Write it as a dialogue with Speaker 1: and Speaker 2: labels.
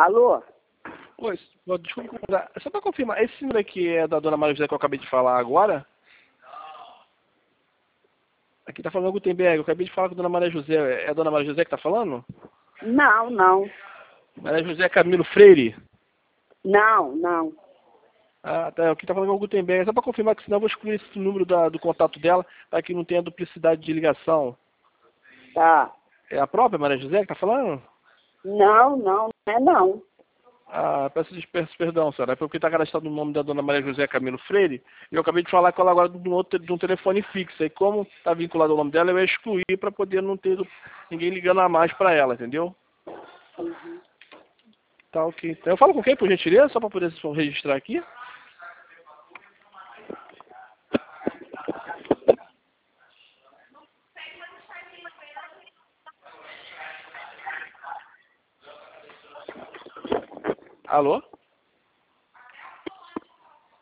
Speaker 1: Alô?
Speaker 2: Oi, desculpa, só para confirmar, esse número aqui é da dona Maria José que eu acabei de falar agora? Aqui tá falando Gutenberg, eu acabei de falar com a dona Maria José. É a dona Maria José que tá falando?
Speaker 1: Não, não.
Speaker 2: Maria José Camilo Freire?
Speaker 1: Não, não.
Speaker 2: Ah, tá. Aqui tá falando com o Gutenberg. Só para confirmar que senão eu vou excluir esse número do contato dela para que não tenha duplicidade de ligação.
Speaker 1: Tá.
Speaker 2: É a própria Maria José que tá falando?
Speaker 1: Não, não, não é não.
Speaker 2: Ah, peço perdão, senhora. É porque está cadastrado o nome da dona Maria José Camilo Freire e eu acabei de falar com ela agora de um telefone fixo. E como está vinculado ao nome dela, eu ia excluir para poder não ter ninguém ligando a mais para ela, entendeu?
Speaker 1: Uhum.
Speaker 2: Tá ok. Então, eu falo com quem, por gentileza, só para poder registrar aqui? Alô?